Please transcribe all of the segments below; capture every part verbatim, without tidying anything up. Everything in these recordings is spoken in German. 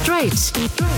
Straight.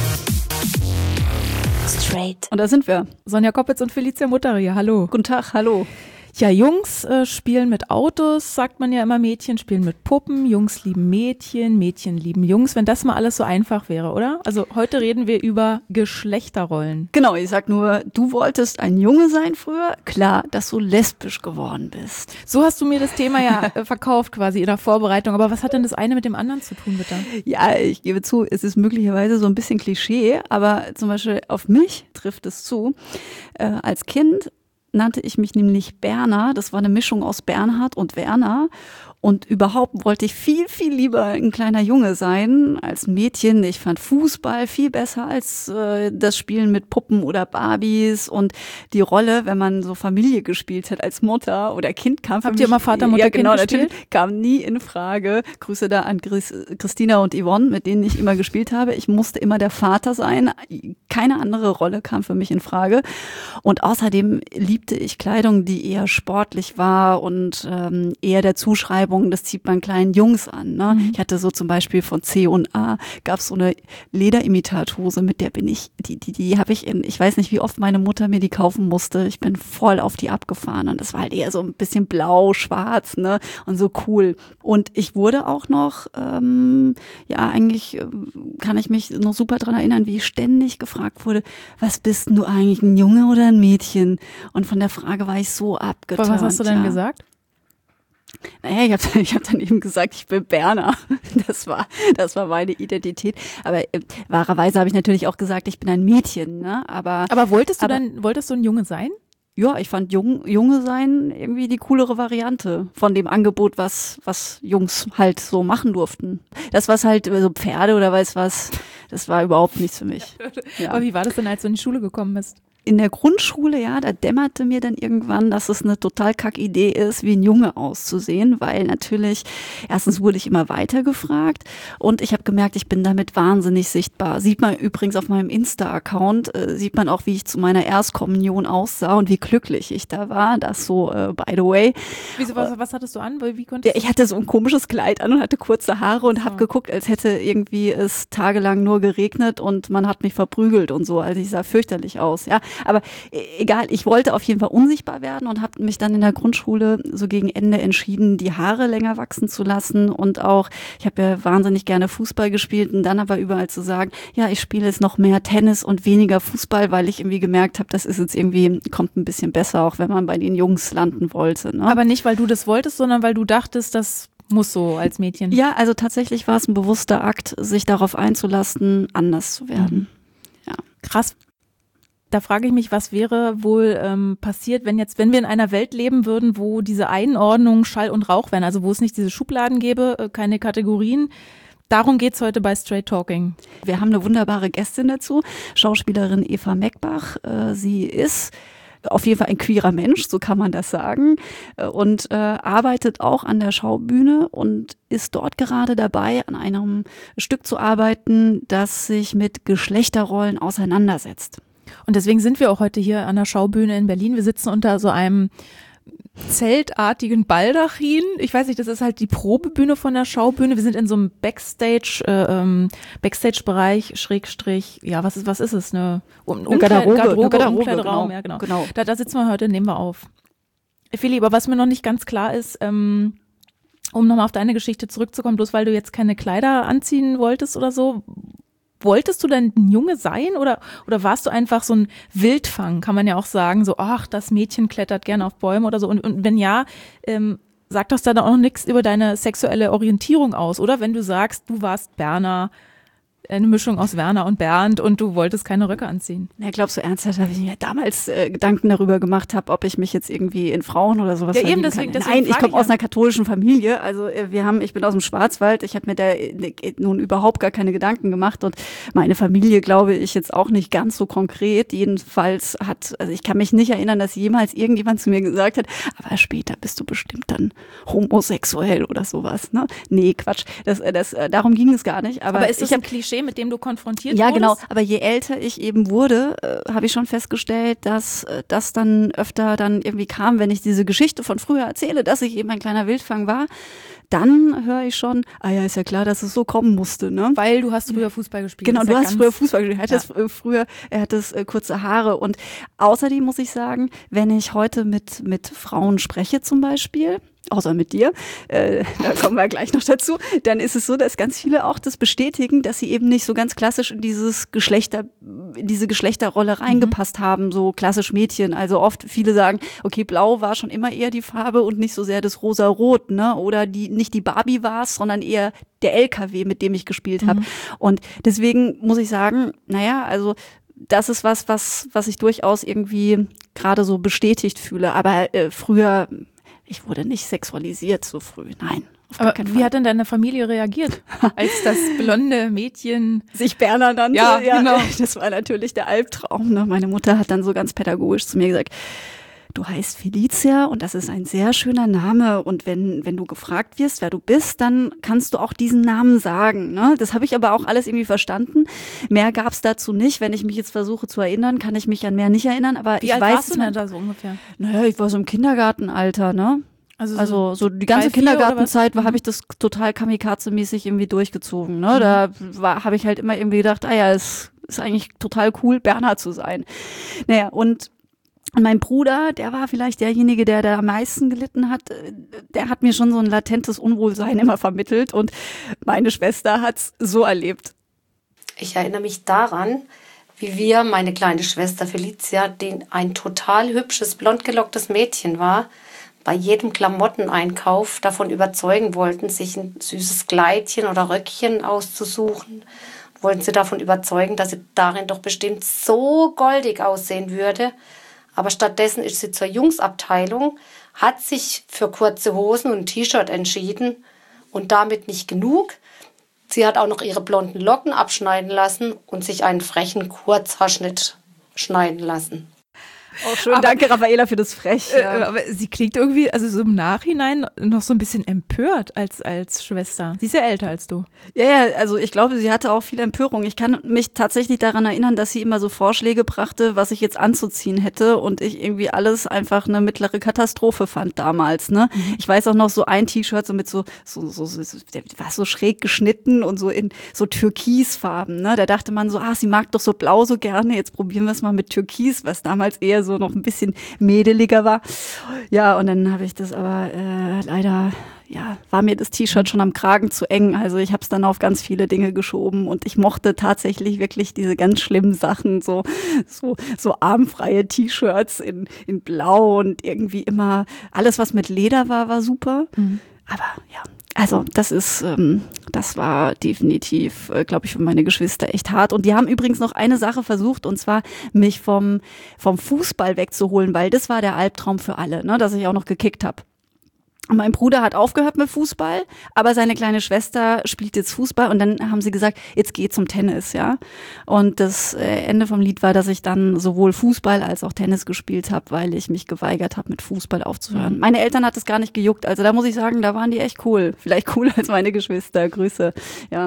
Straight. Und da sind wir. Sonja Koppitz und Felicia Mutteri. Hallo. Guten Tag, hallo. Ja, Jungs äh, spielen mit Autos, sagt man ja immer. Mädchen spielen mit Puppen. Jungs lieben Mädchen, Mädchen lieben Jungs. Wenn das mal alles so einfach wäre, oder? Also heute reden wir über Geschlechterrollen. Genau, ich sag nur, du wolltest ein Junge sein früher. Klar, dass du lesbisch geworden bist. So hast du mir das Thema ja äh, verkauft quasi in der Vorbereitung. Aber was hat denn das eine mit dem anderen zu tun, bitte? Ja, ich gebe zu, es ist möglicherweise so ein bisschen Klischee, aber zum Beispiel auf mich trifft es zu. Äh, als Kind nannte ich mich nämlich Berner. Das war eine Mischung aus Bernhard und Werner. Und überhaupt wollte ich viel, viel lieber ein kleiner Junge sein als ein Mädchen. Ich fand Fußball viel besser als äh, das Spielen mit Puppen oder Barbies. Und die Rolle, wenn man so Familie gespielt hat als Mutter oder Kind, kam für Habt mich... ihr immer Vater, Mutter, ja, genau, Kind gespielt? Natürlich, kam nie in Frage. Grüße da an Chris, Christina und Yvonne, mit denen ich immer gespielt habe. Ich musste immer der Vater sein. Keine andere Rolle kam für mich in Frage. Und außerdem liebte ich Kleidung, die eher sportlich war und ähm, eher der Zuschreibung, das zieht man kleinen Jungs an. Ne? Mhm. Ich hatte so zum Beispiel von C und A, gab es so eine Lederimitathose, mit der bin ich, die die die habe ich in, ich weiß nicht, wie oft meine Mutter mir die kaufen musste. Ich bin voll auf die abgefahren und das war halt eher so ein bisschen blau, schwarz, ne, und so cool. Und ich wurde auch noch, ähm, ja, eigentlich äh, kann ich mich noch super dran erinnern, wie ich ständig gefragt wurde, was bist denn du eigentlich, ein Junge oder ein Mädchen? Und von der Frage war ich so abgeturnt. Was hast du denn ja. gesagt? Naja, ich habe ich hab dann eben gesagt, ich bin Berner. Das war, das war meine Identität. Aber äh, wahrerweise habe ich natürlich auch gesagt, ich bin ein Mädchen. Ne? Aber, aber wolltest du aber, dann, wolltest du ein Junge sein? Ja, ich fand Jung, Junge sein irgendwie die coolere Variante von dem Angebot, was, was Jungs halt so machen durften. Das, was halt so Pferde oder weiß was, das war überhaupt nichts für mich. Ja. Aber wie war das denn, als du in die Schule gekommen bist? In der Grundschule, ja, da dämmerte mir dann irgendwann, dass es eine total kack Idee ist, wie ein Junge auszusehen, weil natürlich, erstens wurde ich immer weiter gefragt und ich habe gemerkt, ich bin damit wahnsinnig sichtbar. Sieht man übrigens auf meinem Insta-Account, äh, sieht man auch, wie ich zu meiner Erstkommunion aussah und wie glücklich ich da war. Das so, äh, by the way. Wieso, was, was hattest du an? Wie konntest ja, ich hatte so ein komisches Kleid an und hatte kurze Haare und habe oh. geguckt, als hätte irgendwie es tagelang nur geregnet und man hat mich verprügelt und so. Also ich sah fürchterlich aus, ja. Aber egal, ich wollte auf jeden Fall unsichtbar werden und habe mich dann in der Grundschule so gegen Ende entschieden, die Haare länger wachsen zu lassen und auch, ich habe ja wahnsinnig gerne Fußball gespielt und dann aber überall zu sagen, ja, ich spiele jetzt noch mehr Tennis und weniger Fußball, weil ich irgendwie gemerkt habe, das ist jetzt irgendwie, kommt ein bisschen besser, auch wenn man bei den Jungs landen wollte. Ne? Aber nicht, weil du das wolltest, sondern weil du dachtest, das muss so als Mädchen. Ja, also tatsächlich war es ein bewusster Akt, sich darauf einzulassen, anders zu werden. Mhm. Ja. Krass. Da frage ich mich, was wäre wohl ähm, passiert, wenn jetzt, wenn wir in einer Welt leben würden, wo diese Einordnung Schall und Rauch wären, also wo es nicht diese Schubladen gäbe, äh, keine Kategorien. Darum geht's heute bei Straight Talking. Wir haben eine wunderbare Gästin dazu, Schauspielerin Eva Meckbach. Äh, sie ist auf jeden Fall ein queerer Mensch, so kann man das sagen, und äh, arbeitet auch an der Schaubühne und ist dort gerade dabei, an einem Stück zu arbeiten, das sich mit Geschlechterrollen auseinandersetzt. Und deswegen sind wir auch heute hier an der Schaubühne in Berlin. Wir sitzen unter so einem zeltartigen Baldachin. Ich weiß nicht, das ist halt die Probebühne von der Schaubühne. Wir sind in so einem Backstage, äh, ähm, Backstage-Bereich, Schrägstrich, ja, was ist, was ist es? Eine, um, eine Garderobe, Garderobe, eine Garderobe, Umkleideraum, genau, ja, genau. genau. Da, da sitzen wir heute, nehmen wir auf. Feli, aber was mir noch nicht ganz klar ist, ähm, um nochmal auf deine Geschichte zurückzukommen, bloß weil du jetzt keine Kleider anziehen wolltest oder so, wolltest du denn ein Junge sein oder, oder warst du einfach so ein Wildfang, kann man ja auch sagen, so, ach, das Mädchen klettert gerne auf Bäume oder so. Und, und wenn ja, ähm, sagt das dann auch noch nichts über deine sexuelle Orientierung aus, oder? Wenn du sagst, du warst Berner, eine Mischung aus Werner und Bernd und du wolltest keine Röcke anziehen. Ja, glaubst du ernsthaft, dass ich mir damals äh, Gedanken darüber gemacht habe, ob ich mich jetzt irgendwie in Frauen oder sowas ja, verlieben eben deswegen, kann? deswegen Nein, ich komme ich aus ja. einer katholischen Familie, also äh, wir haben, ich bin aus dem Schwarzwald, ich habe mir da äh, nun überhaupt gar keine Gedanken gemacht und meine Familie glaube ich jetzt auch nicht ganz so konkret, jedenfalls hat, also ich kann mich nicht erinnern, dass jemals irgendjemand zu mir gesagt hat, aber später bist du bestimmt dann homosexuell oder sowas, ne? Nee, Quatsch, das, das, äh, darum ging es gar nicht. Aber, aber ist das ich hab, ein Klischee, mit dem du konfrontiert Ja, wurdest? genau. Aber je älter ich eben wurde, äh, habe ich schon festgestellt, dass äh, das dann öfter dann irgendwie kam, wenn ich diese Geschichte von früher erzähle, dass ich eben ein kleiner Wildfang war, dann höre ich schon, ah ja, ist ja klar, dass es so kommen musste, ne? Weil du hast früher Fußball gespielt. Genau, du ja hast früher Fußball gespielt. Er hat ja. das früher, er hat das äh, kurze Haare. Und außerdem muss ich sagen, wenn ich heute mit, mit Frauen spreche zum Beispiel, außer mit dir, äh, da kommen wir gleich noch dazu, dann ist es so, dass ganz viele auch das bestätigen, dass sie eben nicht so ganz klassisch in dieses Geschlechter, in diese Geschlechterrolle reingepasst mhm. haben, so klassisch Mädchen. Also oft viele sagen, okay, blau war schon immer eher die Farbe und nicht so sehr das rosa-rot, ne? Oder die, nicht die Barbie war es, sondern eher der L K W, mit dem ich gespielt habe. Mhm. Und deswegen muss ich sagen, naja, also das ist was, was, was ich durchaus irgendwie gerade so bestätigt fühle. Aber äh, früher, ich wurde nicht sexualisiert so früh, nein. Aber wie hat denn deine Familie reagiert, als das blonde Mädchen sich Berner nannte? Ja, ja, genau. Das war natürlich der Albtraum. Ne? Meine Mutter hat dann so ganz pädagogisch zu mir gesagt, du heißt Felicia und das ist ein sehr schöner Name und wenn wenn du gefragt wirst, wer du bist, dann kannst du auch diesen Namen sagen. Ne? Das habe ich aber auch alles irgendwie verstanden. Mehr gab es dazu nicht. Wenn ich mich jetzt versuche zu erinnern, kann ich mich an mehr nicht erinnern. Aber Wie ich alt weiß, warst du denn da so ungefähr? Naja, ich war so im Kindergartenalter, ne? Also so, also so die ganze drei, vier Kindergartenzeit habe ich das total kamikaze-mäßig irgendwie durchgezogen. Ne? Mhm. Da war habe ich halt immer irgendwie gedacht, ah ja, es ist eigentlich total cool, Berner zu sein. Naja, und mein Bruder, der war vielleicht derjenige, der da am meisten gelitten hat. Der hat mir schon so ein latentes Unwohlsein immer vermittelt und meine Schwester hat's so erlebt. Ich erinnere mich daran, wie wir, meine kleine Schwester Felicia, die ein total hübsches, blond gelocktes Mädchen war, bei jedem Klamotteneinkauf davon überzeugen wollten, sich ein süßes Kleidchen oder Röckchen auszusuchen. Wollten sie davon überzeugen, dass sie darin doch bestimmt so goldig aussehen würde. Aber stattdessen ist sie zur Jungsabteilung, hat sich für kurze Hosen und ein T-Shirt entschieden und damit nicht genug. Sie hat auch noch ihre blonden Locken abschneiden lassen und sich einen frechen Kurzhaarschnitt schneiden lassen. Oh, schön, aber, danke Raffaela für das Frech. Ja. Äh, aber sie klingt irgendwie, also so im Nachhinein noch so ein bisschen empört als als Schwester. Sie ist ja älter als du. Ja, ja, also ich glaube, sie hatte auch viel Empörung. Ich kann mich tatsächlich daran erinnern, dass sie immer so Vorschläge brachte, was ich jetzt anzuziehen hätte und ich irgendwie alles einfach eine mittlere Katastrophe fand damals. Ne, mhm. Ich weiß auch noch so ein T-Shirt so mit so so so, so, so der war so schräg geschnitten und so in so Türkisfarben. Ne, da dachte man so, ah, sie mag doch so blau so gerne. Jetzt probieren wir es mal mit Türkis, was damals eher so noch ein bisschen mädeliger war. Ja, und dann habe ich das aber äh, leider, ja, war mir das T-Shirt schon am Kragen zu eng. Also ich habe es dann auf ganz viele Dinge geschoben und ich mochte tatsächlich wirklich diese ganz schlimmen Sachen, so so so armfreie T-Shirts in in Blau und irgendwie immer alles, was mit Leder war, war super. Mhm. Aber ja, also das ist, ähm, das war definitiv, äh, glaube ich, für meine Geschwister echt hart. Und die haben übrigens noch eine Sache versucht, und zwar mich vom vom Fußball wegzuholen, weil das war der Albtraum für alle, ne, dass ich auch noch gekickt habe. Mein Bruder hat aufgehört mit Fußball, aber seine kleine Schwester spielt jetzt Fußball und dann haben sie gesagt, jetzt geh zum Tennis, ja. Und das Ende vom Lied war, dass ich dann sowohl Fußball als auch Tennis gespielt habe, weil ich mich geweigert habe, mit Fußball aufzuhören. Mhm. Meine Eltern hat es gar nicht gejuckt, also da muss ich sagen, da waren die echt cool. Vielleicht cooler als meine Geschwister. Grüße, ja.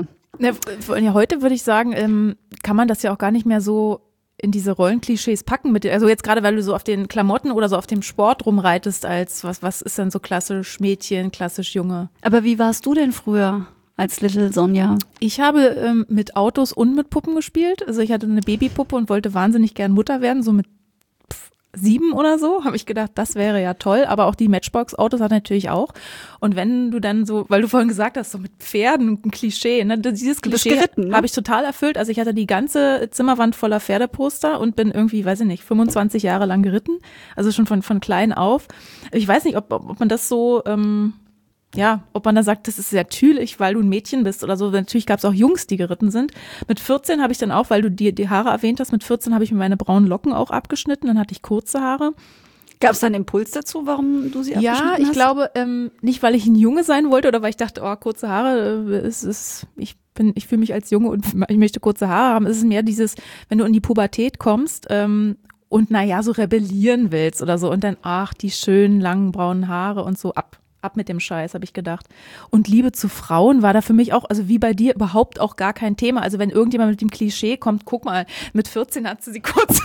Ja, heute würde ich sagen, ähm, kann man das ja auch gar nicht mehr so in diese Rollenklischees packen mit, also jetzt gerade, weil du so auf den Klamotten oder so auf dem Sport rumreitest, als was, was ist denn so klassisch Mädchen, klassisch Junge? Aber wie warst du denn früher als Little Sonja? Ich habe ähm, mit Autos und mit Puppen gespielt. Also ich hatte eine Babypuppe und wollte wahnsinnig gern Mutter werden, so mit pff, sieben oder so, habe ich gedacht, das wäre ja toll, aber auch die Matchbox-Autos hat natürlich auch. Und wenn du dann so, weil du vorhin gesagt hast, so mit Pferden, ein Klischee, ne, dieses Klischee ne? habe ich total erfüllt. Also ich hatte die ganze Zimmerwand voller Pferdeposter und bin irgendwie, weiß ich nicht, fünfundzwanzig Jahre lang geritten, also schon von von klein auf. Ich weiß nicht, ob, ob man das so, ähm, ja, ob man da sagt, das ist sehr natürlich, weil du ein Mädchen bist oder so. Natürlich gab es auch Jungs, die geritten sind. Mit vierzehn habe ich dann auch, weil du dir die Haare erwähnt hast, mit vierzehn habe ich mir meine braunen Locken auch abgeschnitten, dann hatte ich kurze Haare. Gab es da einen Impuls dazu, warum du sie abgeschnitten hast? Ja, ich glaube, ähm, nicht, weil ich ein Junge sein wollte oder weil ich dachte, oh, kurze Haare, äh, ist, ist, ich bin, ich fühle mich als Junge und ich möchte kurze Haare haben. Es ist mehr dieses, wenn du in die Pubertät kommst, ähm, und naja, so rebellieren willst oder so und dann, ach, die schönen langen braunen Haare und so ab. ab mit dem Scheiß, habe ich gedacht. Und Liebe zu Frauen war da für mich auch, also wie bei dir, überhaupt auch gar kein Thema. Also wenn irgendjemand mit dem Klischee kommt, guck mal, mit vierzehn hat sie die kurze,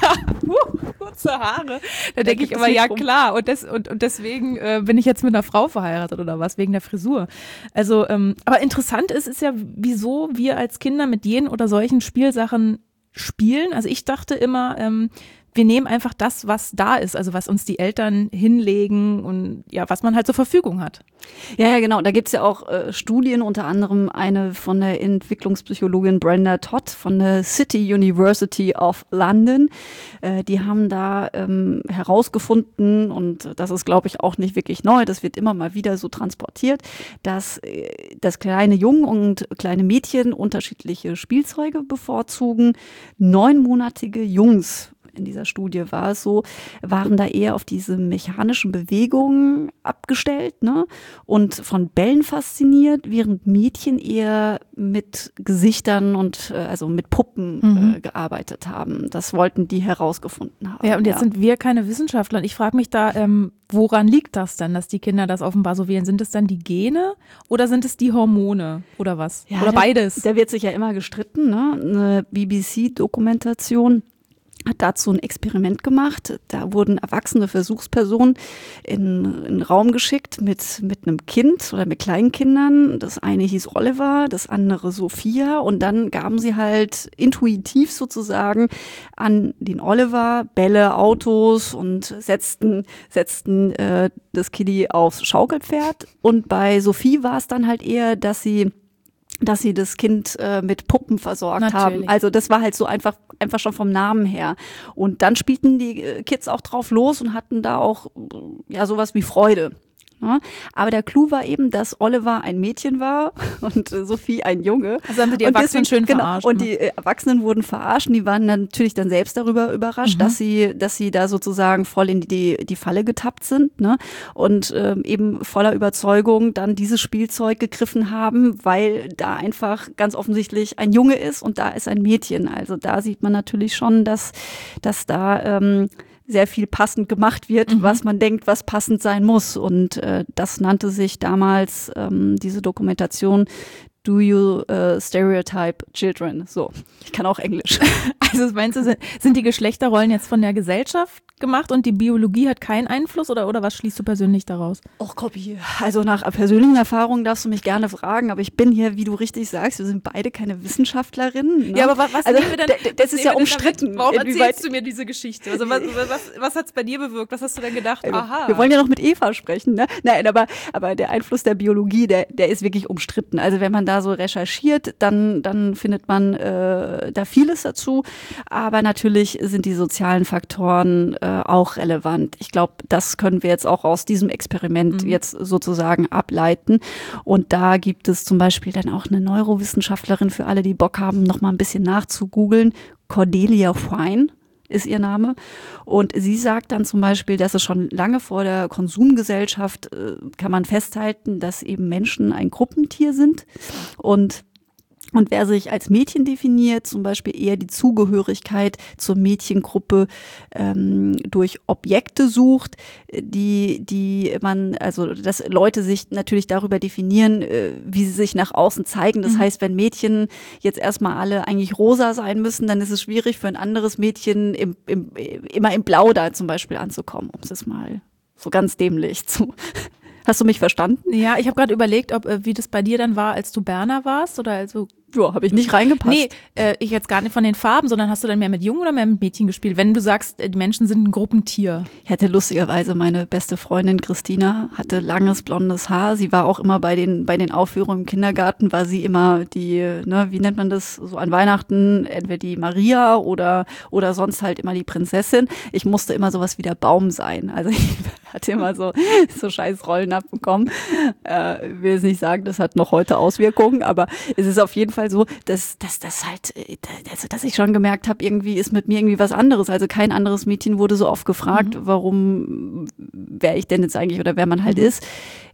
kurze Haare, da denke ich immer, ja klar. Und, das, und, und deswegen äh, bin ich jetzt mit einer Frau verheiratet oder was, wegen der Frisur. Also, ähm, aber interessant ist, ist ja, wieso wir als Kinder mit jenen oder solchen Spielsachen spielen. Also ich dachte immer, ähm, wir nehmen einfach das, was da ist, also was uns die Eltern hinlegen und ja, was man halt zur Verfügung hat. Ja, ja, genau. Da gibt's ja auch äh, Studien, unter anderem eine von der Entwicklungspsychologin Brenda Todd von der City University of London. Äh, die haben da ähm, herausgefunden, und das ist, glaube ich, auch nicht wirklich neu, das wird immer mal wieder so transportiert, dass, äh, dass kleine Jungen und kleine Mädchen unterschiedliche Spielzeuge bevorzugen. Neunmonatige Jungs, in dieser Studie war es so, waren da eher auf diese mechanischen Bewegungen abgestellt, ne? Und von Bällen fasziniert, während Mädchen eher mit Gesichtern und äh, also mit Puppen Mhm. äh, gearbeitet haben. Das wollten die herausgefunden haben. Ja, und jetzt sind wir keine Wissenschaftler. Und ich frage mich da, ähm, woran liegt das denn, dass die Kinder das offenbar so wählen? Sind es dann die Gene oder sind es die Hormone oder was? Ja, oder da, beides? Da wird sich ja immer gestritten, ne? Eine B B C-Dokumentation hat dazu ein Experiment gemacht. Da wurden erwachsene Versuchspersonen in, in einen Raum geschickt mit, mit einem Kind oder mit kleinen Kindern. Das eine hieß Oliver, das andere Sophia. Und dann gaben sie halt intuitiv sozusagen an den Oliver Bälle, Autos und setzten, setzten äh, das Kiddie aufs Schaukelpferd. Und bei Sophie war es dann halt eher, dass sie dass sie das Kind äh, mit Puppen versorgt Natürlich. haben. Also das war halt so einfach einfach schon vom Namen her. Und dann spielten die äh, Kids auch drauf los und hatten da auch äh, ja sowas wie Freude. Ja, aber der Clou war eben, dass Oliver ein Mädchen war und äh, Sophie ein Junge. Also haben sie die Und Erwachsenen deswegen- schön genau, verarscht. Und ne? die äh, Erwachsenen wurden verarscht und die waren dann natürlich dann selbst darüber überrascht, Mhm. dass sie dass sie da sozusagen voll in die die Falle getappt sind, ne? Und ähm, eben voller Überzeugung dann dieses Spielzeug gegriffen haben, weil da einfach ganz offensichtlich ein Junge ist und da ist ein Mädchen. Also da sieht man natürlich schon, dass dass da ähm, sehr viel passend gemacht wird, Mhm. was man denkt, was passend sein muss. Und äh, das nannte sich damals ähm, diese Dokumentation Do You uh, Stereotype Children? So, ich kann auch Englisch. Also meinst du, sind, sind die Geschlechterrollen jetzt von der Gesellschaft gemacht und die Biologie hat keinen Einfluss oder, oder was schließt du persönlich daraus? Och, Copy. Also nach persönlichen Erfahrungen darfst du mich gerne fragen, aber ich bin hier, wie du richtig sagst, wir sind beide keine Wissenschaftlerinnen. Ne? Ja, aber wa- was Also, nehmen wir denn? d- d- das was ist ja nehmen wir denn umstritten, damit? Warum inwieweit- erzählst du mir diese Geschichte? Also was, was, was hat es bei dir bewirkt? Was hast du denn gedacht? Aha. Wir wollen ja noch mit Eva sprechen, ne? Nein, aber, aber der Einfluss der Biologie, der, der ist wirklich umstritten. Also wenn man da so recherchiert, dann, dann findet man äh, da vieles dazu. Aber natürlich sind die sozialen Faktoren äh, auch relevant. Ich glaube, das können wir jetzt auch aus diesem Experiment Mhm. jetzt sozusagen ableiten. Und da gibt es zum Beispiel dann auch eine Neurowissenschaftlerin für alle, die Bock haben, noch mal ein bisschen nachzugoogeln. Cordelia Fine ist ihr Name. Und sie sagt dann zum Beispiel, dass es schon lange vor der Konsumgesellschaft äh, kann man festhalten, dass eben Menschen ein Gruppentier sind. Und Und wer sich als Mädchen definiert, zum Beispiel eher die Zugehörigkeit zur Mädchengruppe ähm, durch Objekte sucht, die, die man, also dass Leute sich natürlich darüber definieren, äh, wie sie sich nach außen zeigen. Das Mhm. heißt, wenn Mädchen jetzt erstmal alle eigentlich rosa sein müssen, dann ist es schwierig für ein anderes Mädchen im, im, immer im Blau da zum Beispiel anzukommen, um es mal so ganz dämlich zu. Hast du mich verstanden? Ja, ich habe gerade überlegt, ob äh, wie das bei dir dann war, als du Berner warst oder also Ja, habe ich nicht reingepasst. Nee, äh, ich jetzt gar nicht von den Farben, sondern hast du dann mehr mit Jungen oder mehr mit Mädchen gespielt? Wenn du sagst, äh, die Menschen sind ein Gruppentier. Ich hatte lustigerweise meine beste Freundin Christina, hatte langes blondes Haar. Sie war auch immer bei den bei den Aufführungen im Kindergarten, war sie immer die, ne, wie nennt man das, so an Weihnachten, entweder die Maria oder oder sonst halt immer die Prinzessin. Ich musste immer sowas wie der Baum sein. Also ich hatte immer so so scheiß Rollen abbekommen. Äh, will jetzt nicht sagen, das hat noch heute Auswirkungen, aber es ist auf jeden Fall so, dass dass das halt, äh, also dass ich schon gemerkt habe, irgendwie ist mit mir irgendwie was anderes. Also kein anderes Mädchen wurde so oft gefragt, Mhm. warum, wer ich denn jetzt eigentlich oder wer man halt ist.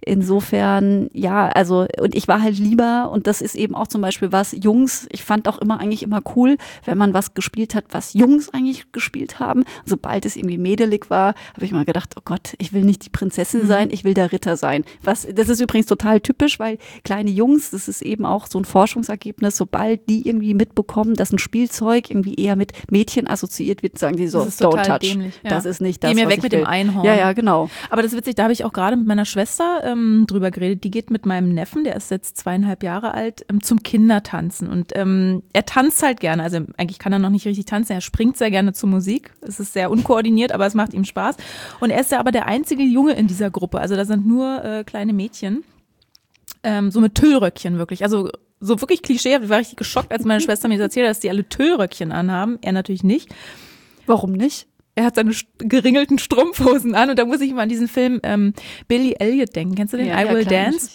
insofern, ja, also und ich war halt lieber, und das ist eben auch zum Beispiel was, Jungs, ich fand auch immer eigentlich immer cool, wenn man was gespielt hat, was Jungs eigentlich gespielt haben. Sobald es irgendwie mädelig war, habe ich mal gedacht, oh Gott, ich will nicht die Prinzessin mhm. sein, ich will der Ritter sein. Was, das ist übrigens total typisch, weil kleine Jungs, das ist eben auch so ein Forschungsergebnis, sobald die irgendwie mitbekommen, dass ein Spielzeug irgendwie eher mit Mädchen assoziiert wird, sagen die so, das ist don't total touch. Dämlich, ja. Das ist nicht das, Geh mir was weg ich mit will. dem Einhorn. Ja, ja, genau. Aber das ist witzig, da habe ich auch gerade mit meiner Schwester ähm, drüber geredet. Die geht mit meinem Neffen, der ist jetzt zweieinhalb Jahre alt, ähm, zum Kindertanzen. Und ähm, er tanzt halt gerne. Also eigentlich kann er noch nicht richtig tanzen. Er springt sehr gerne zur Musik. Es ist sehr unkoordiniert, aber es macht ihm Spaß. Und er ist ja aber der einzige Junge in dieser Gruppe. Also da sind nur äh, kleine Mädchen. Ähm, so mit Tüllröckchen wirklich. Also so wirklich Klischee. Ich war richtig geschockt, als meine Schwester mir das erzählt hat, dass die alle Tüllröckchen anhaben. Er natürlich nicht. Warum nicht? Er hat seine geringelten Strumpfhosen an und da muss ich immer an diesen Film ähm, Billy Elliot denken. Kennst du den? Ja, I Will ja, klar, Dance?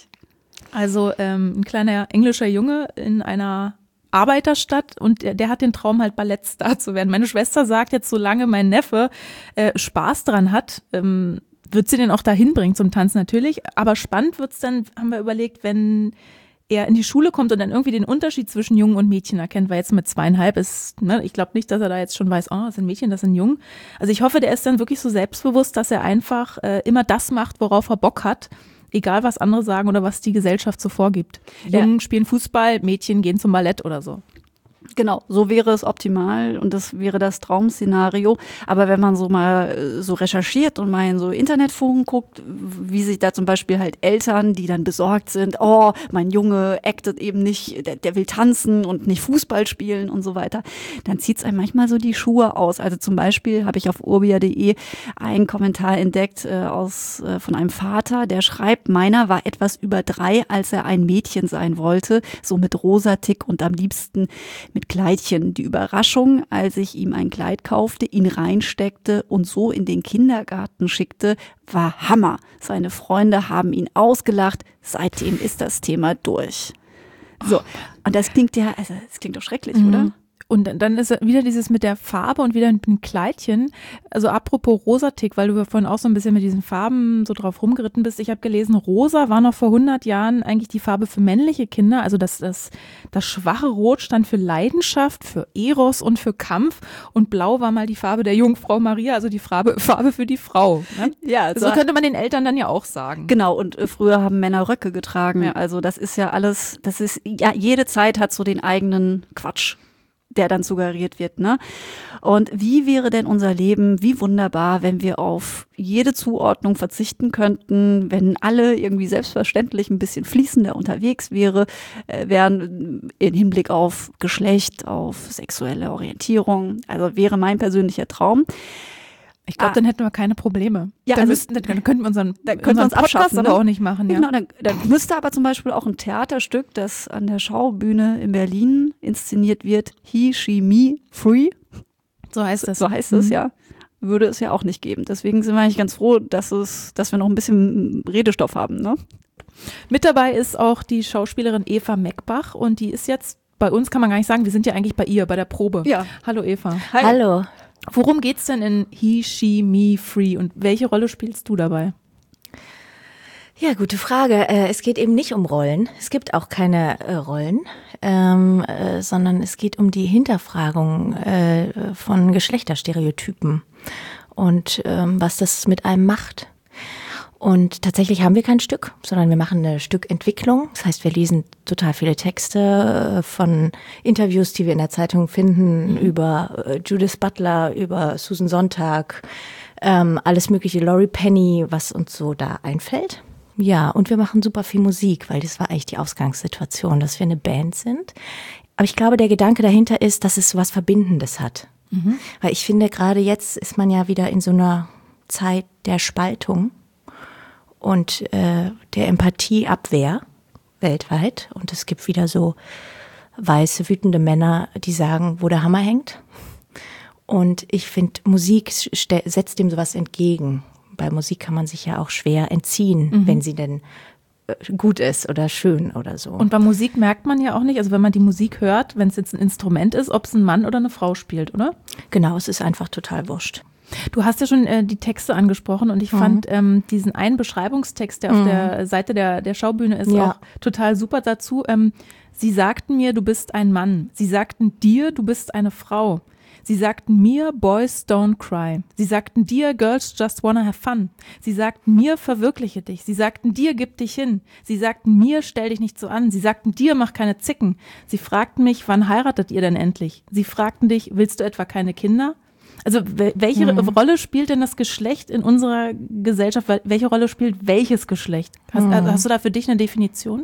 Also ähm, ein kleiner englischer Junge in einer Arbeiterstadt und der, der hat den Traum halt Ballettstar zu werden. Meine Schwester sagt jetzt, solange mein Neffe äh, Spaß dran hat, ähm, wird sie den auch dahin bringen zum Tanzen natürlich. Aber spannend wird's dann, haben wir überlegt, wenn er in die Schule kommt und dann irgendwie den Unterschied zwischen Jungen und Mädchen erkennt, weil jetzt mit zweieinhalb ist, ne, ich glaube nicht, dass er da jetzt schon weiß, oh, das sind Mädchen, das sind Jungen. Also ich hoffe, der ist dann wirklich so selbstbewusst, dass er einfach äh, immer das macht, worauf er Bock hat, egal was andere sagen oder was die Gesellschaft so vorgibt. Jungen ja. spielen Fußball, Mädchen gehen zum Ballett oder so. Genau, so wäre es optimal und das wäre das Traum-Szenario. Aber wenn man so mal so recherchiert und mal in so Internetforen guckt, wie sich da zum Beispiel halt Eltern, die dann besorgt sind, oh, mein Junge actet eben nicht, der, der will tanzen und nicht Fußball spielen und so weiter, dann zieht es einem manchmal so die Schuhe aus. Also zum Beispiel habe ich auf urbia punkt de einen Kommentar entdeckt äh, aus äh, von einem Vater, der schreibt, meiner war etwas über drei, als er ein Mädchen sein wollte, so mit Rosatik und am liebsten mit Kleidchen. Die Überraschung, als ich ihm ein Kleid kaufte, ihn reinsteckte und so in den Kindergarten schickte, war Hammer. Seine Freunde haben ihn ausgelacht. Seitdem ist das Thema durch. So, und das klingt ja, also das klingt doch schrecklich, mhm. oder? Und dann ist wieder dieses mit der Farbe und wieder mit dem Kleidchen. Also apropos Rosatik, weil du ja vorhin auch so ein bisschen mit diesen Farben so drauf rumgeritten bist. Ich habe gelesen, rosa war noch vor hundert Jahren eigentlich die Farbe für männliche Kinder. Also das, das, das schwache Rot stand für Leidenschaft, für Eros und für Kampf. Und blau war mal die Farbe der Jungfrau Maria, also die Farbe, Farbe für die Frau. Ne? Ja, so, so könnte man den Eltern dann ja auch sagen. Genau, und äh, früher haben Männer Röcke getragen. Ja. Also das ist ja alles, das ist, ja, jede Zeit hat so den eigenen Quatsch, der dann suggeriert wird, ne? Und wie wäre denn unser Leben, wie wunderbar, wenn wir auf jede Zuordnung verzichten könnten, wenn alle irgendwie selbstverständlich ein bisschen fließender unterwegs wäre, äh, wären im Hinblick auf Geschlecht, auf sexuelle Orientierung. Also wäre mein persönlicher Traum. Ich glaube, ah. dann hätten wir keine Probleme. Ja, dann, also, müssten, dann könnten wir unseren, dann könnten wir uns Podcast abschaffen, aber ne? auch nicht machen. Ja. Genau, dann, dann müsste aber zum Beispiel auch ein Theaterstück, das an der Schaubühne in Berlin inszeniert wird, He, She, Me, Free. So heißt das. So heißt es, mhm. ja. Würde es ja auch nicht geben. Deswegen sind wir eigentlich ganz froh, dass es, dass wir noch ein bisschen Redestoff haben, ne? Mit dabei ist auch die Schauspielerin Eva Meckbach und die ist jetzt bei uns, kann man gar nicht sagen, wir sind ja eigentlich bei ihr, bei der Probe. Ja. Hallo Eva. Hi. Hallo. Worum geht's denn in He, She, Me, Free und welche Rolle spielst du dabei? Ja, gute Frage. Es geht eben nicht um Rollen. Es gibt auch keine äh, Rollen, ähm, äh, sondern es geht um die Hinterfragung äh, von Geschlechterstereotypen und ähm, was das mit einem macht. Und tatsächlich haben wir kein Stück, sondern wir machen eine Stückentwicklung. Das heißt, wir lesen total viele Texte von Interviews, die wir in der Zeitung finden, mhm. über äh, Judith Butler, über Susan Sontag, ähm, alles mögliche, Laurie Penny, was uns so da einfällt. Ja, und wir machen super viel Musik, weil das war eigentlich die Ausgangssituation, dass wir eine Band sind. Aber ich glaube, der Gedanke dahinter ist, dass es so was Verbindendes hat. Mhm. Weil ich finde, gerade jetzt ist man ja wieder in so einer Zeit der Spaltung und äh, der Empathieabwehr weltweit. Und es gibt wieder so weiße, wütende Männer, die sagen, wo der Hammer hängt. Und ich finde, Musik st- setzt dem sowas entgegen. Bei Musik kann man sich ja auch schwer entziehen, mhm. wenn sie denn gut ist oder schön oder so. Und bei Musik merkt man ja auch nicht, also wenn man die Musik hört, wenn es jetzt ein Instrument ist, ob es ein Mann oder eine Frau spielt, oder? Genau, es ist einfach total wurscht. Du hast ja schon äh, die Texte angesprochen und ich mhm. fand ähm, diesen einen Beschreibungstext, der mhm. auf der Seite der, der Schaubühne ist, ja. auch total super dazu. Ähm, Sie sagten mir, du bist ein Mann. Sie sagten dir, du bist eine Frau. Sie sagten mir, Boys don't cry. Sie sagten dir, Girls just wanna have fun. Sie sagten mir, verwirkliche dich. Sie sagten dir, gib dich hin. Sie sagten mir, stell dich nicht so an. Sie sagten dir, mach keine Zicken. Sie fragten mich, wann heiratet ihr denn endlich? Sie fragten dich, willst du etwa keine Kinder? Also welche mhm. Rolle spielt denn das Geschlecht in unserer Gesellschaft? Welche Rolle spielt welches Geschlecht? Hast, mhm. hast du da für dich eine Definition?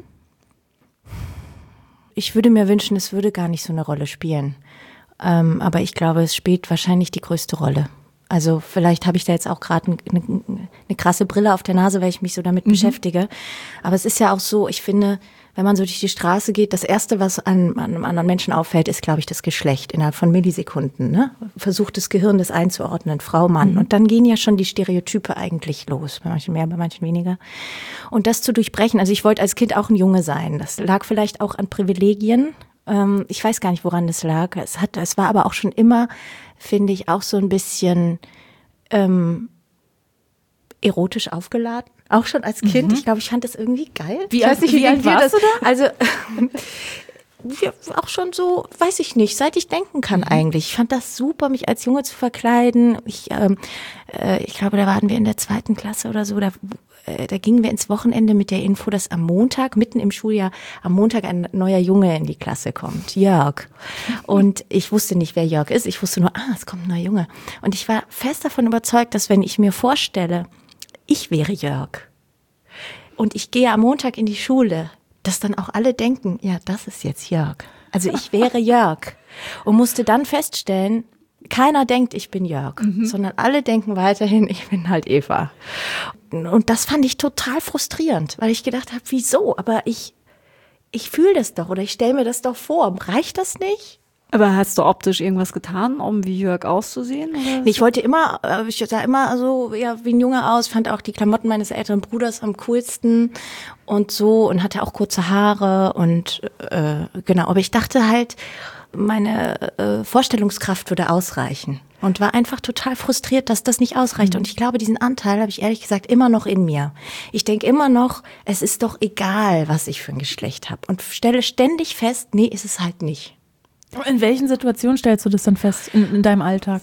Ich würde mir wünschen, es würde gar nicht so eine Rolle spielen. Ähm, aber ich glaube, es spielt wahrscheinlich die größte Rolle. Also vielleicht habe ich da jetzt auch gerade eine, eine krasse Brille auf der Nase, weil ich mich so damit mhm. beschäftige. Aber es ist ja auch so, ich finde, wenn man so durch die Straße geht, das Erste, was an, an einem anderen Menschen auffällt, ist, glaube ich, das Geschlecht innerhalb von Millisekunden. Ne? Versucht das Gehirn, das einzuordnen, Frau, Mann. Mhm. Und dann gehen ja schon die Stereotype eigentlich los. Bei manchen mehr, bei manchen weniger. Und das zu durchbrechen, also ich wollte als Kind auch ein Junge sein. Das lag vielleicht auch an Privilegien. Ähm, ich weiß gar nicht, woran das lag. Es hat, es war aber auch schon immer, finde ich, auch so ein bisschen ähm, erotisch aufgeladen. Auch schon als Kind. Mhm. Ich glaube, ich fand das irgendwie geil. Wie, ich weiß nicht, wie, wie alt warst du da? Also ja, auch schon so, weiß ich nicht, seit ich denken kann mhm. eigentlich. Ich fand das super, mich als Junge zu verkleiden. Ich, ähm, äh, ich glaube, da waren wir in der zweiten Klasse oder so. Da, äh, da gingen wir ins Wochenende mit der Info, dass am Montag, mitten im Schuljahr, am Montag ein neuer Junge in die Klasse kommt. Jörg. Und ich wusste nicht, wer Jörg ist. Ich wusste nur, ah, es kommt ein neuer Junge. Und ich war fest davon überzeugt, dass wenn ich mir vorstelle, ich wäre Jörg und ich gehe am Montag in die Schule, dass dann auch alle denken, ja, das ist jetzt Jörg. Also ich wäre Jörg und musste dann feststellen, keiner denkt, ich bin Jörg, mhm. sondern alle denken weiterhin, ich bin halt Eva. Und das fand ich total frustrierend, weil ich gedacht habe, wieso? Aber ich, ich fühle das doch oder ich stelle mir das doch vor. Reicht das nicht? Aber hast du optisch irgendwas getan, um wie Jörg auszusehen? Oder? Ich wollte immer, ich sah immer so ja, wie ein Junge aus, fand auch die Klamotten meines älteren Bruders am coolsten und so und hatte auch kurze Haare und äh, genau. Aber ich dachte halt, meine äh, Vorstellungskraft würde ausreichen und war einfach total frustriert, dass das nicht ausreicht. Mhm. Und ich glaube, diesen Anteil habe ich ehrlich gesagt immer noch in mir. Ich denke immer noch, es ist doch egal, was ich für ein Geschlecht habe und stelle ständig fest, nee, ist es halt nicht. In welchen Situationen stellst du das dann fest in, in deinem Alltag?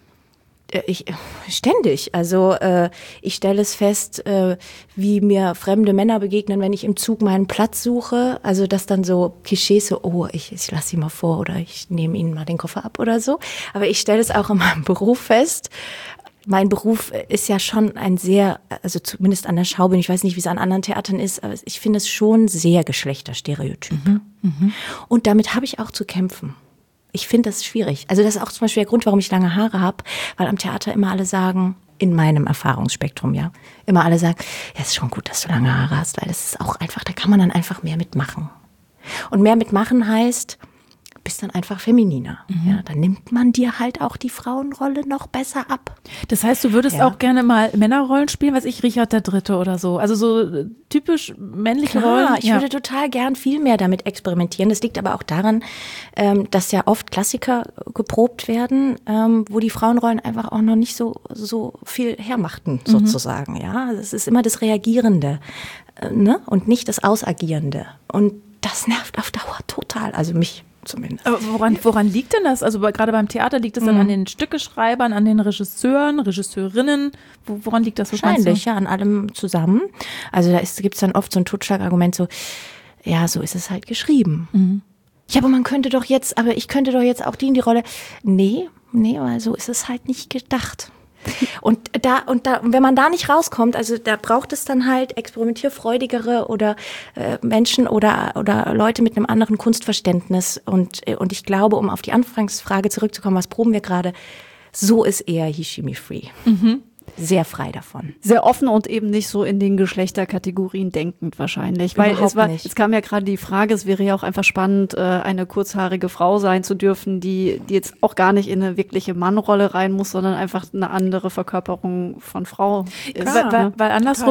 Ich, ständig. Also äh, ich stelle es fest, äh, wie mir fremde Männer begegnen, wenn ich im Zug meinen Platz suche. Also dass dann so Klischees so, oh, ich, ich lasse sie mal vor oder ich nehme ihnen mal den Koffer ab oder so. Aber ich stelle es auch in meinem Beruf fest. Mein Beruf ist ja schon ein sehr, also zumindest an der Schaubühne, ich weiß nicht, wie es an anderen Theatern ist, aber ich finde es schon sehr geschlechterstereotyp. Mhm, mh. Und damit habe ich auch zu kämpfen. Ich finde das schwierig. Also das ist auch zum Beispiel der Grund, warum ich lange Haare habe, weil am Theater immer alle sagen, in meinem Erfahrungsspektrum, ja, immer alle sagen, ja, ist schon gut, dass du lange Haare hast, weil das ist auch einfach, da kann man dann einfach mehr mitmachen. Und mehr mitmachen heißt, bist dann einfach femininer. Mhm. Ja, dann nimmt man dir halt auch die Frauenrolle noch besser ab. Das heißt, du würdest ja. auch gerne mal Männerrollen spielen, was ich, Richard der Dritte oder so. Also so typisch männliche Klar, Rollen. Ich ja. würde total gern viel mehr damit experimentieren. Das liegt aber auch daran, dass ja oft Klassiker geprobt werden, wo die Frauenrollen einfach auch noch nicht so, so viel hermachten, sozusagen. Mhm. Ja, es ist immer das Reagierende, ne? Und nicht das Ausagierende. Und das nervt auf Dauer total. Also mich zumindest. Aber woran, woran liegt denn das? Also bei, gerade beim Theater liegt es dann mhm. an den Stückeschreibern, an den Regisseuren, Regisseurinnen. Wo, woran liegt das? Wahrscheinlich, ja, an allem zusammen. Also da gibt es dann oft so ein Totschlagargument, so, ja, so ist es halt geschrieben. Mhm. Ja, aber man könnte doch jetzt, aber ich könnte doch jetzt auch die in die Rolle. Nee, nee, weil so ist es halt nicht gedacht. Und da, und da, wenn man da nicht rauskommt, also da braucht es dann halt experimentierfreudigere oder äh, Menschen oder, oder Leute mit einem anderen Kunstverständnis. Und, und ich glaube, um auf die Anfangsfrage zurückzukommen, was proben wir gerade, so ist eher Hishimi Free. Mhm. Sehr frei davon. Sehr offen und eben nicht so in den Geschlechterkategorien denkend wahrscheinlich. Weil Überhaupt es war, nicht. es kam ja gerade die Frage, es wäre ja auch einfach spannend, eine kurzhaarige Frau sein zu dürfen, die, die jetzt auch gar nicht in eine wirkliche Mannrolle rein muss, sondern einfach eine andere Verkörperung von Frau ist. Weil, weil, weil andersrum,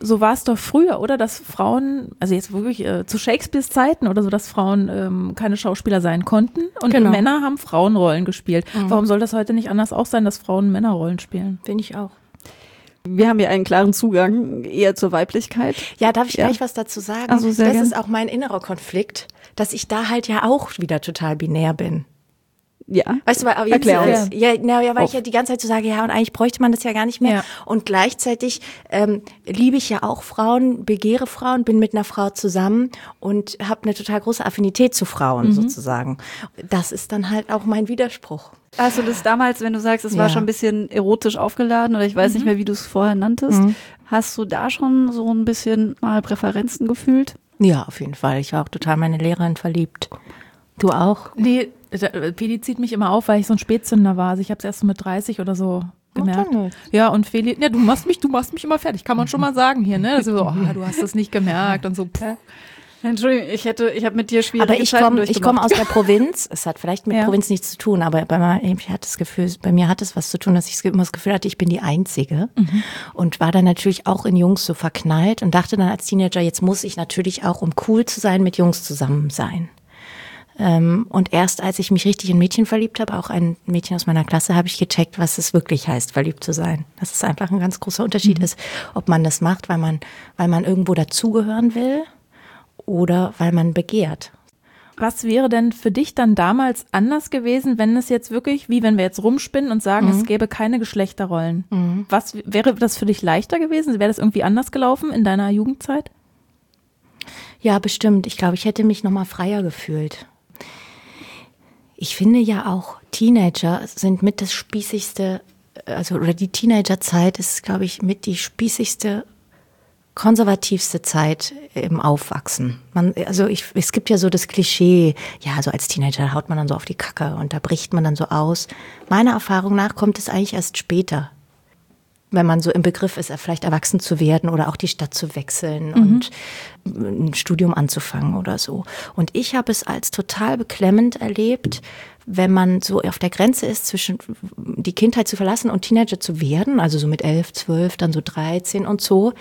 so war es doch früher, oder? Dass Frauen, also jetzt wirklich äh, zu Shakespeares Zeiten oder so, dass Frauen ähm, keine Schauspieler sein konnten und Genau. Männer haben Frauenrollen gespielt. Mhm. Warum soll das heute nicht anders auch sein, dass Frauen Männerrollen spielen? Finde ich auch. Wir haben ja einen klaren Zugang eher zur Weiblichkeit. Ja, darf ich Ja. gleich was dazu sagen? Also sehr das gern. ist auch mein innerer Konflikt, dass ich da halt ja auch wieder total binär bin. Ja. Weißt du, weil, aber jetzt, Erklär äh, uns. ja, na, ja, weil Auf. ich ja die ganze Zeit so sage, ja, und eigentlich bräuchte man das ja gar nicht mehr. Ja. Und gleichzeitig ähm, liebe ich ja auch Frauen, begehre Frauen, bin mit einer Frau zusammen und habe eine total große Affinität zu Frauen Mhm. sozusagen. Das ist dann halt auch mein Widerspruch. Hast du das damals, wenn du sagst, es war Ja. schon ein bisschen erotisch aufgeladen oder ich weiß nicht mehr, wie du es vorher nanntest, Mhm. hast du da schon so ein bisschen mal Präferenzen gefühlt? Ja, auf jeden Fall. Ich war auch total meine Lehrerin verliebt. Du auch? Nee, Feli zieht mich immer auf, weil ich so ein Spätzünder war. Also ich habe es erst so mit dreißig oder so gemerkt. Okay. Ja, und Feli, ja, du machst mich, du machst mich immer fertig, kann man schon mal sagen hier, ne? Also so, oh, du hast das nicht gemerkt und so. Pff. Entschuldigung, ich hätte, ich habe mit dir schwierige Aber ich Zeiten komme ich komm durchgemacht. aus der Provinz. Es hat vielleicht mit Ja. Provinz nichts zu tun, aber bei mir, ich hatte das Gefühl, bei mir hat es was zu tun, dass ich immer das Gefühl hatte, ich bin die Einzige. Mhm. Und war dann natürlich auch in Jungs so verknallt und dachte dann als Teenager, jetzt muss ich natürlich auch, um cool zu sein, mit Jungs zusammen sein. Ähm, und erst als ich mich richtig in Mädchen verliebt habe, auch ein Mädchen aus meiner Klasse, habe ich gecheckt, was es wirklich heißt, verliebt zu sein. Dass es einfach ein ganz großer Unterschied Mhm. ist, ob man das macht, weil man, weil man irgendwo dazugehören will oder weil man begehrt. Was wäre denn für dich dann damals anders gewesen, wenn es jetzt wirklich, wie wenn wir jetzt rumspinnen und sagen, es gäbe keine Geschlechterrollen? Was wäre das für dich leichter gewesen? Wäre das irgendwie anders gelaufen in deiner Jugendzeit? Ja, bestimmt. Ich glaube, ich hätte mich noch mal freier gefühlt. Ich finde ja auch, Teenager sind mit das spießigste, also oder die Teenagerzeit ist, glaube ich, mit die spießigste, konservativste Zeit im Aufwachsen. Man, also ich, es gibt ja so das Klischee, ja, so als Teenager haut man dann so auf die Kacke und da bricht man dann so aus. Meiner Erfahrung nach kommt es eigentlich erst später, wenn man so im Begriff ist, vielleicht erwachsen zu werden oder auch die Stadt zu wechseln und ein Studium anzufangen oder so. Und ich habe es als total beklemmend erlebt, wenn man so auf der Grenze ist, zwischen die Kindheit zu verlassen und Teenager zu werden, also so mit elf, zwölf, dann so dreizehn und so,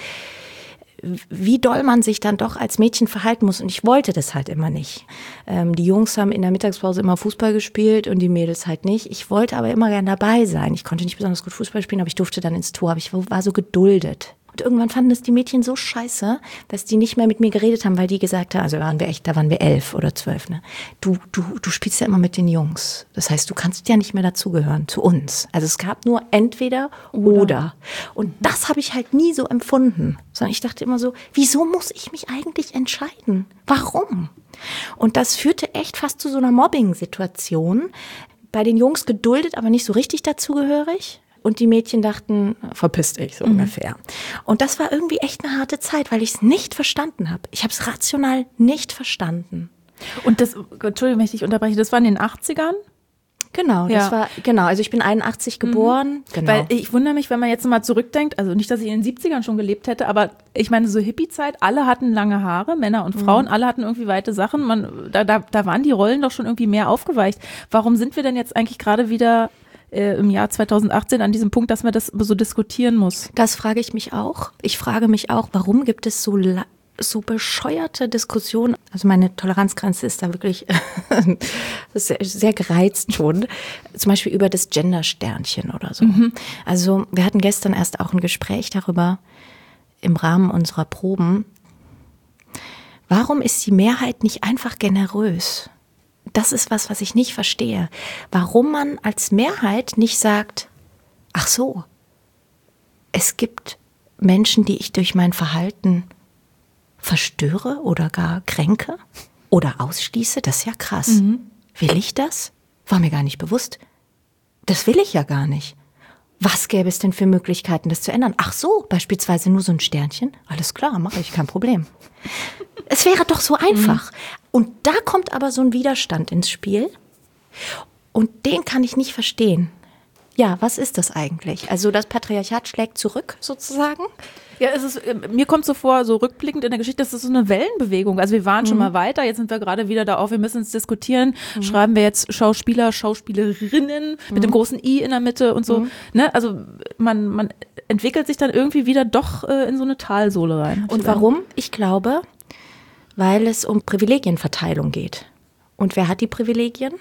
wie doll man sich dann doch als Mädchen verhalten muss. Und ich wollte das halt immer nicht. Ähm, die Jungs haben in der Mittagspause immer Fußball gespielt und die Mädels halt nicht. Ich wollte aber immer gern dabei sein. Ich konnte nicht besonders gut Fußball spielen, aber ich durfte dann ins Tor. Aber ich war so geduldet. Und irgendwann fanden es die Mädchen so scheiße, dass die nicht mehr mit mir geredet haben, weil die gesagt haben, also waren wir echt, da waren wir elf oder zwölf, ne? Du, du, du spielst ja immer mit den Jungs. Das heißt, du kannst ja nicht mehr dazugehören, zu uns. Also es gab nur entweder oder. oder. Und das habe ich halt nie so empfunden. Sondern ich dachte immer so, wieso muss ich mich eigentlich entscheiden? Warum? Und das führte echt fast zu so einer Mobbing-Situation. Bei den Jungs geduldet, aber nicht so richtig dazugehörig. Und die Mädchen dachten, verpiss dich, so mhm. ungefähr. Und das war irgendwie echt eine harte Zeit, weil ich es nicht verstanden habe. Ich habe es rational nicht verstanden. Und das, Entschuldigung, wenn ich dich unterbreche, das war in den achtzigern? Genau, das Ja. war, genau, also ich bin einundachtzig geboren. Mhm. Genau. Weil ich wundere mich, wenn man jetzt mal zurückdenkt, also nicht, dass ich in den siebzigern schon gelebt hätte, aber ich meine, so Hippie-Zeit, alle hatten lange Haare, Männer und Frauen, mhm. alle hatten irgendwie weite Sachen. Man, da, da, da waren die Rollen doch schon irgendwie mehr aufgeweicht. Warum sind wir denn jetzt eigentlich gerade wieder äh, im Jahr zweitausendachtzehn an diesem Punkt, dass man das so diskutieren muss? Das frage ich mich auch. Ich frage mich auch, warum gibt es so la- so bescheuerte Diskussionen. Also meine Toleranzgrenze ist da wirklich das ist sehr, sehr gereizt schon. Zum Beispiel über das Gender-Sternchen oder so. Mhm. Also wir hatten gestern erst auch ein Gespräch darüber im Rahmen unserer Proben. Warum ist die Mehrheit nicht einfach generös? Das ist was, was ich nicht verstehe. Warum man als Mehrheit nicht sagt, ach so, es gibt Menschen, die ich durch mein Verhalten verstöre oder gar kränke oder ausschließe, das ist ja krass. Mhm. Will ich das? War mir gar nicht bewusst. Das will ich ja gar nicht. Was gäbe es denn für Möglichkeiten, das zu ändern? Ach so, beispielsweise nur so ein Sternchen. Alles klar, mache ich, kein Problem. Es wäre doch so einfach. Mhm. Und da kommt aber so ein Widerstand ins Spiel. Und den kann ich nicht verstehen. Ja, was ist das eigentlich? Also das Patriarchat schlägt zurück sozusagen? Ja, es ist, mir kommt so vor, so rückblickend in der Geschichte, das ist so eine Wellenbewegung. Also wir waren mhm. schon mal weiter, jetzt sind wir gerade wieder da auf, wir müssen uns diskutieren. Mhm. Schreiben wir jetzt Schauspieler, Schauspielerinnen mhm. mit dem großen I in der Mitte und so. Mhm. Ne? Also man, man entwickelt sich dann irgendwie wieder doch äh, in so eine Talsohle rein. Und warum? Ich glaube, weil es um Privilegienverteilung geht. Und wer hat die Privilegien?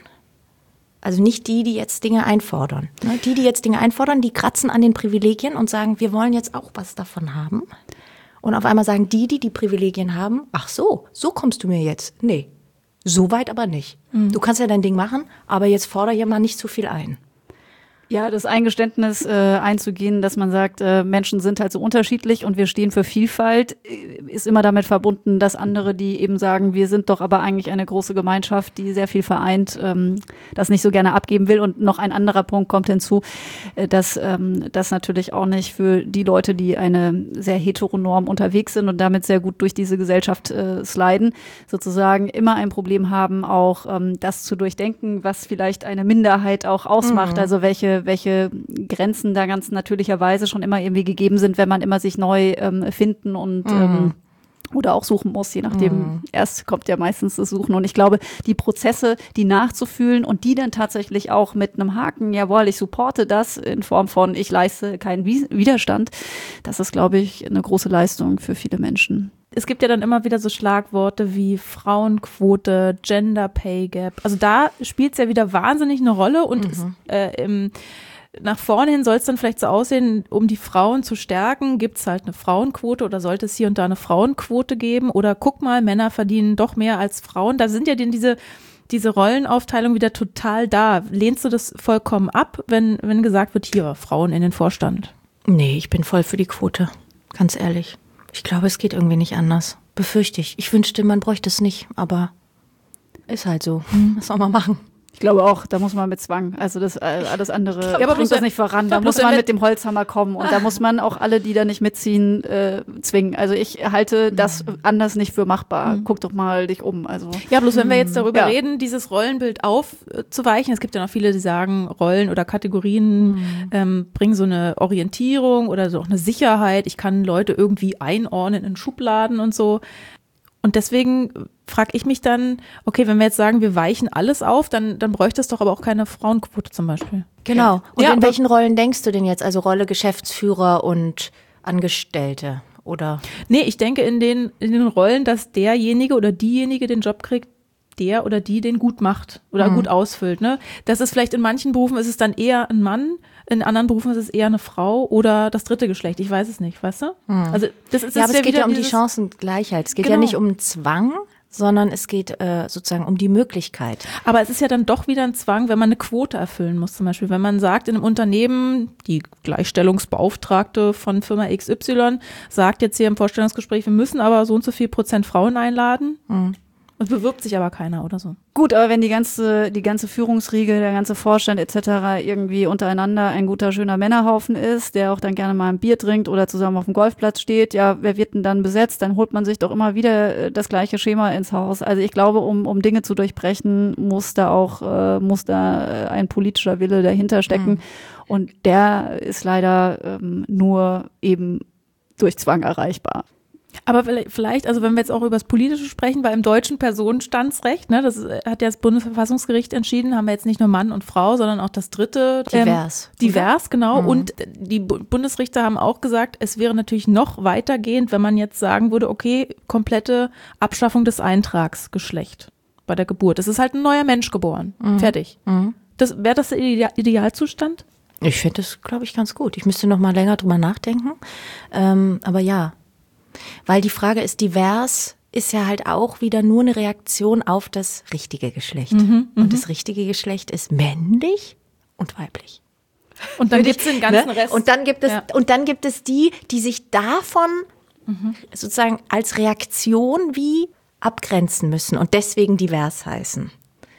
Also nicht die, die jetzt Dinge einfordern. Die, die jetzt Dinge einfordern, die kratzen an den Privilegien und sagen, wir wollen jetzt auch was davon haben. Und auf einmal sagen die, die die Privilegien haben, ach so, so kommst du mir jetzt. Nee, so weit aber nicht. Mhm. Du kannst ja dein Ding machen, aber jetzt fordere hier mal nicht zu viel ein. Ja, das Eingeständnis äh, einzugehen, dass man sagt, äh, Menschen sind halt so unterschiedlich und wir stehen für Vielfalt, äh, ist immer damit verbunden, dass andere, die eben sagen, wir sind doch aber eigentlich eine große Gemeinschaft, die sehr viel vereint, ähm, das nicht so gerne abgeben will. Und noch ein anderer Punkt kommt hinzu, äh, dass ähm, das natürlich auch nicht für die Leute, die eine sehr heteronorm unterwegs sind und damit sehr gut durch diese Gesellschaft äh, sliden, sozusagen immer ein Problem haben, auch ähm, das zu durchdenken, was vielleicht eine Minderheit auch ausmacht, mhm. also welche welche Grenzen da ganz natürlicherweise schon immer irgendwie gegeben sind, wenn man immer sich neu ähm, finden und mhm. ähm, oder auch suchen muss, je nachdem. Mhm. Erst kommt ja meistens das Suchen. Und ich glaube, die Prozesse, die nachzufühlen und die dann tatsächlich auch mit einem Haken, jawohl, ich supporte das in Form von, ich leiste keinen Widerstand, das ist, glaube ich, eine große Leistung für viele Menschen. Es gibt ja dann immer wieder so Schlagworte wie Frauenquote, Gender Pay Gap. Also da spielt es ja wieder wahnsinnig eine Rolle und mhm. es, äh, im, nach vorne hin soll es dann vielleicht so aussehen, um die Frauen zu stärken, gibt es halt eine Frauenquote oder sollte es hier und da eine Frauenquote geben oder guck mal, Männer verdienen doch mehr als Frauen. Da sind ja denn diese, diese Rollenaufteilung wieder total da. Lehnst du das vollkommen ab, wenn, wenn gesagt wird, hier, Frauen in den Vorstand? Nee, ich bin voll für die Quote, ganz ehrlich. Ich glaube, es geht irgendwie nicht anders. Befürchte ich. Ich wünschte, man bräuchte es nicht, aber ist halt so. Hm. Was soll man machen? Ich glaube auch, da muss man mit Zwang, also das äh, alles andere ja, aber bringt das nicht voran. Da muss man mit dem Holzhammer kommen und da muss man auch alle, die da nicht mitziehen, äh, zwingen. Also ich halte das anders nicht für machbar. Mhm. Guck doch mal dich um. Also ja, bloß wenn wir jetzt darüber ja. reden, dieses Rollenbild aufzuweichen, es gibt ja noch viele, die sagen, Rollen oder Kategorien mhm. ähm, bringen so eine Orientierung oder so auch eine Sicherheit. Ich kann Leute irgendwie einordnen in Schubladen und so. Und deswegen frage ich mich dann, okay, wenn wir jetzt sagen, wir weichen alles auf, dann, dann bräuchte es doch aber auch keine Frauenquote zum Beispiel. Genau. Und ja, in welchen Rollen denkst du denn jetzt? Also Rolle Geschäftsführer und Angestellte, oder? Nee, ich denke in den, in den Rollen, dass derjenige oder diejenige den Job kriegt, der oder die den gut macht oder mhm. gut ausfüllt. Ne? Das ist vielleicht in manchen Berufen ist es dann eher ein Mann, in anderen Berufen ist es eher eine Frau oder das dritte Geschlecht. Ich weiß es nicht, weißt du? Mhm. Also das ist ja, aber ja es geht ja um die Chancengleichheit. Es geht genau. ja nicht um Zwang, sondern es geht äh, sozusagen um die Möglichkeit. Aber es ist ja dann doch wieder ein Zwang, wenn man eine Quote erfüllen muss. Zum Beispiel, wenn man sagt, in einem Unternehmen, die Gleichstellungsbeauftragte von Firma X Y sagt jetzt hier im Vorstellungsgespräch, wir müssen aber so und so viel Prozent Frauen einladen. Mhm. Es bewirbt sich aber keiner oder so. Gut, aber wenn die ganze, die ganze Führungsriege, der ganze Vorstand et cetera irgendwie untereinander ein guter, schöner Männerhaufen ist, der auch dann gerne mal ein Bier trinkt oder zusammen auf dem Golfplatz steht, ja, wer wird denn dann besetzt? Dann holt man sich doch immer wieder das gleiche Schema ins Haus. Also ich glaube, um, um Dinge zu durchbrechen, muss da auch, äh, muss da ein politischer Wille dahinter stecken. Mhm. Und der ist leider ähm, nur eben durch Zwang erreichbar. Aber vielleicht, also wenn wir jetzt auch über das Politische sprechen, weil im deutschen Personenstandsrecht, ne, das hat ja das Bundesverfassungsgericht entschieden, haben wir jetzt nicht nur Mann und Frau, sondern auch das dritte. Divers. Ähm, divers, genau. Mhm. Und die Bundesrichter haben auch gesagt, es wäre natürlich noch weitergehend, wenn man jetzt sagen würde, okay, komplette Abschaffung des Eintrags Geschlecht bei der Geburt. Es ist halt ein neuer Mensch geboren. Mhm. Fertig. Mhm. Das, wäre das der Ideal- Idealzustand? Ich finde das, glaube ich, ganz gut. Ich müsste noch mal länger drüber nachdenken. Ähm, aber ja. Weil die Frage ist, divers ist ja halt auch wieder nur eine Reaktion auf das richtige Geschlecht. Mhm, und das richtige Geschlecht ist männlich und weiblich. Und dann gibt es den ganzen ne? Rest. Und dann gibt es, ja. und dann gibt es die, die sich davon mhm. sozusagen als Reaktion wie abgrenzen müssen und deswegen divers heißen.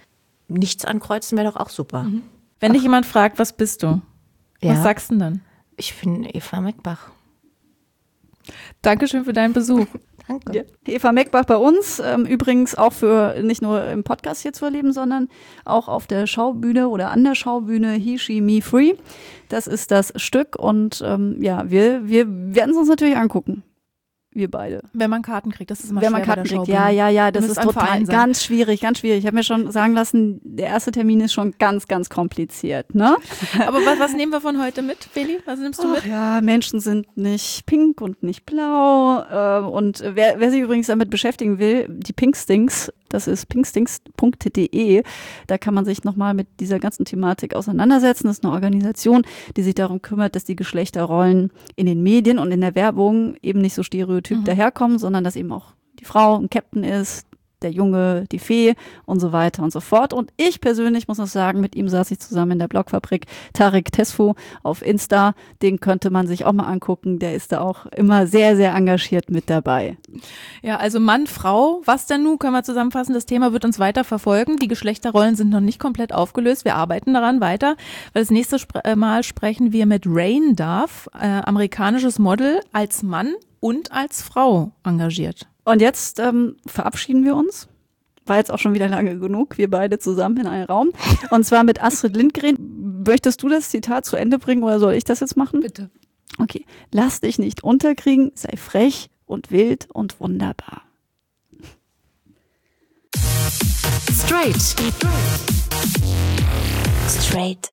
Nichts ankreuzen wäre doch auch super. Mhm. Wenn Ach. dich jemand fragt, was bist du? Ja. Was sagst du denn dann? Ich bin Eva Meckbach. Dankeschön für deinen Besuch. Danke. Ja. Eva Meckbach bei uns, ähm, übrigens auch für nicht nur im Podcast hier zu erleben, sondern auch auf der Schaubühne oder an der Schaubühne He, She, Me, Free. Das ist das Stück und ähm, ja, wir, wir werden es uns natürlich angucken. Wir beide. Wenn man Karten kriegt, das ist immer Wenn schwer man Karten bei der kriegt, Schaubühne. ja, ja, ja, das Du ist musst am total Verein sein. ganz schwierig, ganz schwierig. Ich habe mir schon sagen lassen, der erste Termin ist schon ganz, ganz kompliziert, ne? Aber was, was nehmen wir von heute mit, Feli? Was nimmst du Ach mit? ja, Menschen sind nicht pink und nicht blau. Äh, und wer, wer sich übrigens damit beschäftigen will, die Pinkstinks, das ist pinkstinks punkt de, da kann man sich nochmal mit dieser ganzen Thematik auseinandersetzen. Das ist eine Organisation, die sich darum kümmert, dass die Geschlechterrollen in den Medien und in der Werbung eben nicht so stereotyp mhm. daherkommen, sondern dass eben auch die Frau ein Captain ist, der Junge, die Fee und so weiter und so fort. Und ich persönlich muss noch sagen, mit ihm saß ich zusammen in der Blogfabrik, Tarek Tesfu auf Insta, den könnte man sich auch mal angucken, der ist da auch immer sehr, sehr engagiert mit dabei. Ja, also Mann, Frau, was denn nun, können wir zusammenfassen, das Thema wird uns weiter verfolgen, die Geschlechterrollen sind noch nicht komplett aufgelöst, wir arbeiten daran weiter, weil das nächste Spre- Mal sprechen wir mit Rain Duff, äh, amerikanisches Model, als Mann und als Frau engagiert. Und jetzt ähm, verabschieden wir uns. War jetzt auch schon wieder lange genug, wir beide zusammen in einem Raum. Und zwar mit Astrid Lindgren. Möchtest du das Zitat zu Ende bringen oder soll ich das jetzt machen? Bitte. Okay. Lass dich nicht unterkriegen, sei frech und wild und wunderbar. Straight. Straight.